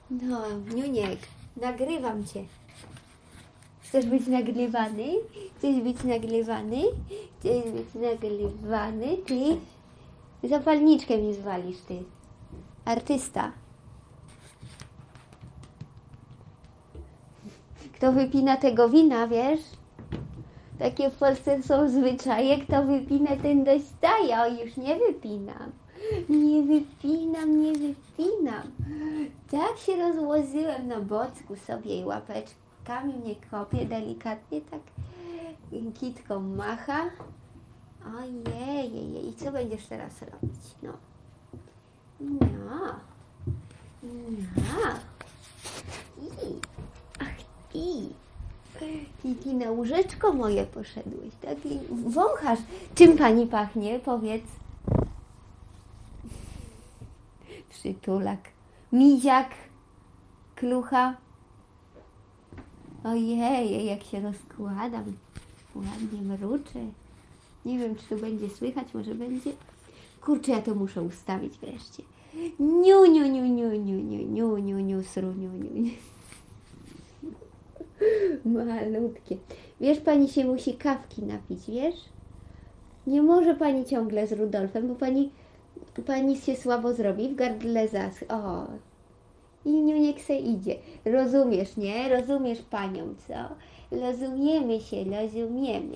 No, Niuniek, nagrywam cię. Chcesz być nagrywany? Chcesz być nagrywany? Chcesz być nagrywany? Ty zapalniczkę mi zwalisz, ty. Artysta. Kto wypina tego wina, wiesz? Takie w Polsce są zwyczaje, kto wypina, ten dostaje. O, już nie wypinam. Nie wypinam, nie wypinam. Tak się rozłożyłem na bocku sobie i łapeczkami mnie kopie, delikatnie tak kitką macha. Ojej, i co będziesz teraz robić? No. No. Ach ty na łóżeczko moje poszedłeś, tak? I wąchasz. Czym pani pachnie? Powiedz. Przytulak. Miziak. Klucha. Ojej, jak się rozkładam. Ładnie mruczę. Nie wiem, czy to będzie słychać, może będzie. Kurczę, ja to muszę ustawić wreszcie. Niu, sru, niu. Malutkie. Wiesz, pani się musi kawki napić, wiesz? Nie może pani ciągle z Rudolfem, bo pani się słabo zrobi, w gardle O. I Niuniek se idzie. Rozumiesz, nie? Rozumiesz panią, co? Rozumiemy się, rozumiemy.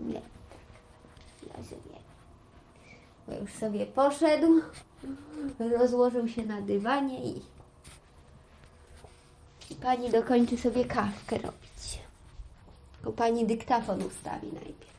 Bo już sobie poszedł, rozłożył się na dywanie i pani dokończy sobie kawkę robić. Tylko pani dyktafon ustawi najpierw.